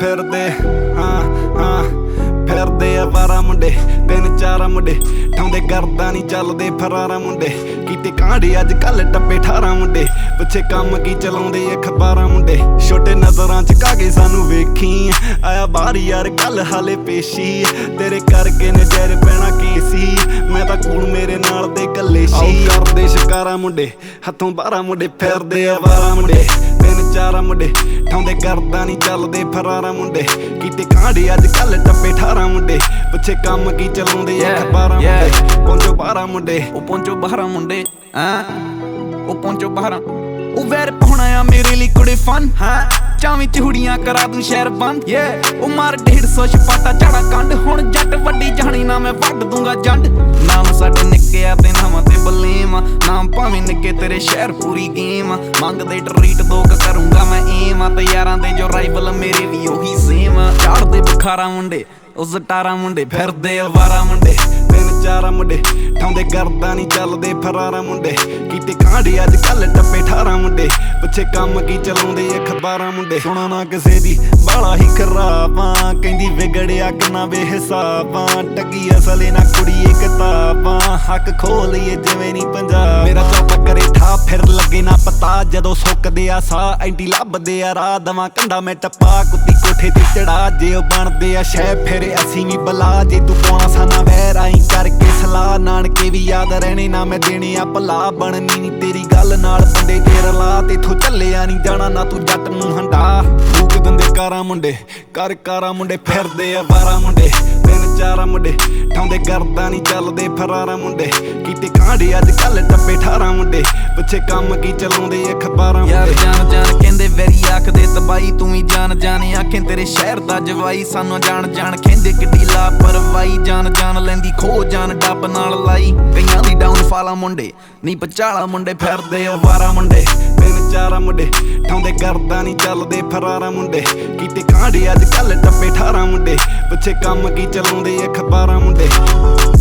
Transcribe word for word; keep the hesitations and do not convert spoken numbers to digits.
ਫਿਰਦੇ ਹਾਂ ਹਾਂ ਫਿਰਦੇ ਆ ਬਾਰਾਂ ਮੁੰਡੇ ਤਿੰਨ ਚਾਰ ਮੁੰਡੇ ਠਾਉਂਦੇ ਕਰਦਾ ਨਹੀਂ ਚੱਲਦੇ ਫਰਾਰਾ ਮੁੰਡੇ ਕੀਤੇ ਕਾਂਡੇ ਅੱਜ ਕੱਲ ਟੱਪੇ ਅਠਾਰਾਂ ਮੁੰਡੇ ਪਿੱਛੇ ਕੰਮ ਕੀ ਚਲਾਉਂਦੇ ਅਖਬਾਰਾਂ ਮੁੰਡੇ ਛੋਟੇ ਨਜ਼ਰਾਂ ਚ ਕਾਗੇ ਸਾਨੂੰ ਵੇਖੀ ਆਇਆ ਬਾਹਰ ਯਾਰ ਕੱਲ ਹਾਲੇ ਪੇਸ਼ੀ ਤੇਰੇ ਕਰਕੇ ਨਜ਼ਰ ਪੈਣਾ ਕੀ ਸੀ ਮੈਂ ਤਾਂ ਕੋਲ ਮੇਰੇ ਨਾਲ ਦੇ ਕੱਲੇ ਸੀ ਕਰਦੇ ਸ਼ਿਕਾਰਾ ਮੁੰਡੇ ਹੱਥੋਂ ਬਾਰਾਂ ਮੁੰਡੇ ਫਿਰਦੇ ਆ ਬਾਰਾਂ ਮੁੰਡੇ ਤਿੰਨ ਚਾਰ ਮੁੰਡੇ ਠਾਉਂਦੇ ਕਰਦਾ ਨਹੀਂ ਚੱਲਦੇ ਫਰਾਰਾ ਮੁੰਡੇ ਕੀਤੇ ਕਾਂਡੇ ਅੱਜ ਕੱਲ ਟੱਪੇ ਅਠਾਰਾਂ ਮੁੰਡੇ ਪਿੱਛੇ ਕੰਮ ਕੀ ਚਲਾਉਂਦੇ ਅਖਬਾਰਾਂ ਮੁੰਡੇ ਪਹੁੰਚੋ ਬਾਰਾਂ ਮੁੰਡੇ ਉਹ ਪਹੁੰਚੋ ਬਾਰਾਂ ਮੁੰਡੇ ਹਾਂ ਉਹ ਪਹੁੰਚੋ ਬਾਰਾਂ ਉਹ ਵੈਰ ਪਾਉਣਾ ਆ ਮੇਰੇ ਲਈ ਕੁੜੇ ਫਨ ਹਾਂ ਚਾਵੇਂ ਚੂੜੀਆਂ ਕਰਾ ਦੂੰ ਸ਼ਹਿਰ ਬੰਦ ਉਹ ਮਾਰ ਡੇਢ ਸੌ ਛਪਾਟਾ ਝਾੜਾ ਕੰਡ ਹੁਣ ਜੱਟ ਵੱਡੀ ਜਾਣੀ ਨਾ ਮੈਂ ਵੱਢ ਦੂੰਗਾ ਜੰਡ ਨਾਮ ਸਾਡੇ ਨਿੱਕੇ ਆ ਤੇ ਨਾਵਾਂ ਤੇ ਬਲੇਮ ਨਾਮ ਭਾਵੇਂ ਨਿੱਕੇ ਤੇਰੇ ਸ਼ਹਿਰ ਪੂਰੀ ਗੇਮ ਮੰਗਦੇ ਟਰੀਟ ਦੋ ਕ ਕਰੂੰਗਾ ਮੈਂ ਏਮ ਆ ਤੇ ਯਾਰਾਂ ਦੇ ਜੋ ਰਾਈਵਲ ਮੇਰੇ ਵੀ ਉਹੀ ਸੇਮ ਝਾੜਦੇ ਬੁਖਾਰਾ ਮੁੰਡੇ ਉਹ ਜ਼ਟਾਰਾ ਮੁੰਡੇ ਫਿਰਦੇ ਅਵਾਰਾ ਮੁੰਡੇ ਤਿੰਨ ਚਾਰ ਮੁੰਡੇ ਠਾਉਂਦੇ ਕਰਦਾ ਨਹੀਂ ਚੱਲਦੇ ਫਰਾਰਾ ਮੁੰਡੇ ਕੀਤੇ ਕਾਂਡੇ ਅੱਜ ਕੱਲ ਟੱਪੇ ਅਠਾਰਾਂ ਮੁੰਡੇ ਪਿੱਛੇ ਕੰਮ ਕੀ ਚਲਾਉਂਦੇ ਅਖਬਾਰਾਂ ਮੁੰਡੇ ਸੁਣਾ ਨਾ ਕਿਸੇ ਦੀ ਬਾਲਾ ਹੀ ਖਰਾਬਾਂ ਕਹਿੰਦੀ ਵਿਗੜਿਆ ਕਿੰਨਾ ਬੇਹਿਸਾਬਾਂ ਟੱਗੀ ਅਸਲੇ ਨਾ ਕੁੜੀਏ ਕਿਤਾਬਾਂ ਹੱਕ ਖੋਹ ਲਈਏ ਜਿਵੇਂ ਨਹੀਂ ਪੰਜਾਬ ਮੇਰਾ ਚੌਪਾ ਕਰੇ ਠਾ ਫਿਰ ਲੱਗੇ ਨਾ ਪਤਾ ਜਦੋਂ ਸੁੱਕਦੇ ਆ ਸਾਹ ਐਂਟੀ ਲੱਭਦੇ ਆ ਰਾਹ ਦਵਾਂ ਕੰਡਾ ਮੈਂ ਟੱਪਾ ਕੁੱਤੀ ਕੋਠੇ ਤੇ ਚੜਾ ਜੇ ਉਹ ਬਣਦੇ ਆ ਸ਼ਹਿ ਫਿਰ ਅਸੀਂ ਵੀ ਬਲਾ ਜੇ ਤੂੰ ਪਾਉਣਾ ਸਾਨਾ ਵੈਰ ਆਈ ਕਰਕੇ ਸਲਾਹ ਨਾਨਕੇ ਵੀ ਯਾਦ ਰਹਿਣੇ ਨਾ ਮੈਂ ਦੇਣੇ ਆ ਭਲਾ ਬਣਨੀ ਨੀ ਤੇਰੀ ਗੱਲ ਨਾਲ ਬੰਦੇ ਤੇ ਰਲਾ ਤੇਥੋਂ ਚੱਲਿਆ ਨਹੀਂ ਜਾਣਾ ਨਾ ਤੂੰ ਜੱਟ ਨੂੰ ਹੰਡਾ ਫੂਕ ਦਿੰਦੇ ਕਾਰਾਂ ਮੁੰਡੇ ਕਰ ਕਾਰਾਂ ਮੁੰਡੇ ਫਿਰਦੇ ਆ ਬਾਰਾਂ ਮੁੰਡੇ ਤਿੰਨ ਚਾਰ ਮੁੰਡੇ ਠਾਉਂਦੇ ਕਰਦਾ ਨਹੀਂ ਚੱਲਦੇ ਫਰਾਰਾ ਮੁੰਡੇ ਕੀਤੇ ਕਾਂਡੇ ਅੱਜ ਕੱਲ ਟੱਪੇ ਅਠਾਰਾਂ ਮੁੰਡੇ ਪਿੱਛੇ ਕੰਮ ਕੀ ਚਲਾਉਂਦੇ ਅਖਬਾਰਾਂ ਯਾਰ ਜਾਨ ਜਾਨ ਕਹਿੰਦੇ ਵੈਰੀ ਆਖਦੇ ਤਬਾਈ ਤੂੰ ਵੀ ਜਾਨ ਜਾਨ ਆਖੇ ਤੇਰੇ ਸ਼ਹਿਰ ਦਾ ਜਵਾਈ ਸਾਨੂੰ ਜਾਣ ਜਾਣ ਕਹਿੰਦੇ ਕਿੱਡੀ ਲਾਪਰਵਾਹੀ ਜਾਨ ਜਾਨ ਲੈਂਦੀ ਖੋ ਜਾਨ ਡੱਬ ਨਾਲ ਲਾਈ ਕਈਆਂ ਦੀ ਡਾਊਨ ਫਾਲਾ ਮੁੰਡੇ ਨਹੀਂ ਪਚਾਲਾ ਮੁੰਡੇ ਫਿਰਦੇ ਆ ਬਾਰਾਂ ਮੁੰਡੇ ਤਿੰਨ ਚਾਰ ਮੁੰਡੇ ਠਾਉਂਦੇ ਕਰਦਾ ਨਹੀਂ ਚੱਲਦੇ ਫਰਾਰਾ ਮੁੰਡੇ ਕੀਤੇ ਕਾਂਡੇ ਅੱਜ ਕੱਲ ਟੱਪੇ ਅਠਾਰਾਂ ਮੁੰਡੇ ਪਿੱਛੇ ਕੰਮ ਕੀ ਚਲਾਉਂਦੇ ਅਖਬਾਰਾਂ ਮੁੰਡੇ